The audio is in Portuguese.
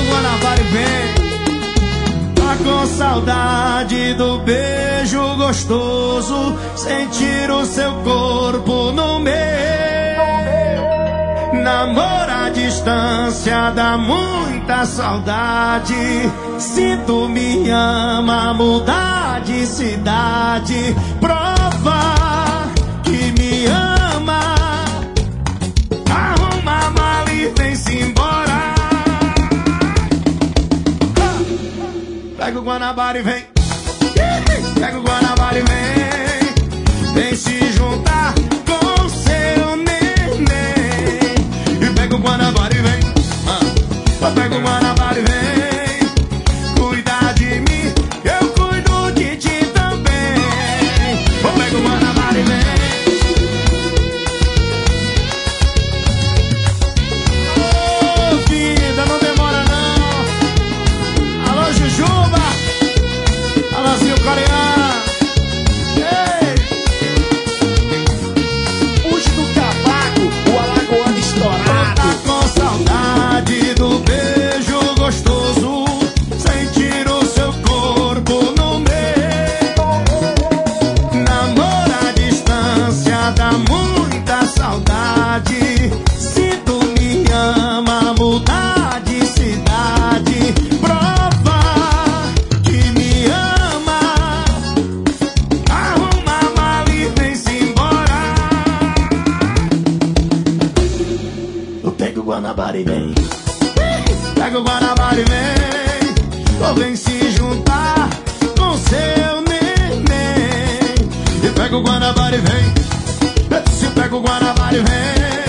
Guanabara e vem. Tá com saudade do beijo gostoso, sentir o seu corpo no meu. Namoro à distância dá muita saudade. Se tu me ama, mudar de cidade, prova que me ama. Arruma a mala e vem-se embora. Pega o Guanabara e vem. Pega o Guanabara e vem. Vem se juntar com seu neném. E pega o Guanabara e vem. Pega o Guanabara e vem. Cuida de mim, eu cuido de ti também. Pega o Guanabara e vem. Ô, vida, não demora não. Alô, Jujuba. Alôzinho coreano. Ei. Puxa do cavaco, o alagoano estourado. Tá com saudade do beijo gostoso, sentir o seu corpo no meu. Namoro à distância dá muita saudade. Se tu me ama, mudar de cidade, prova que me ama. Arruma a mala e vem-se embora. Eu pego o Guanabara e vem. Pega o Guanabara e vem. Ou vem se juntar com seu neném. E pega o Guanabara e vem. Se pega o Guanabara e vem.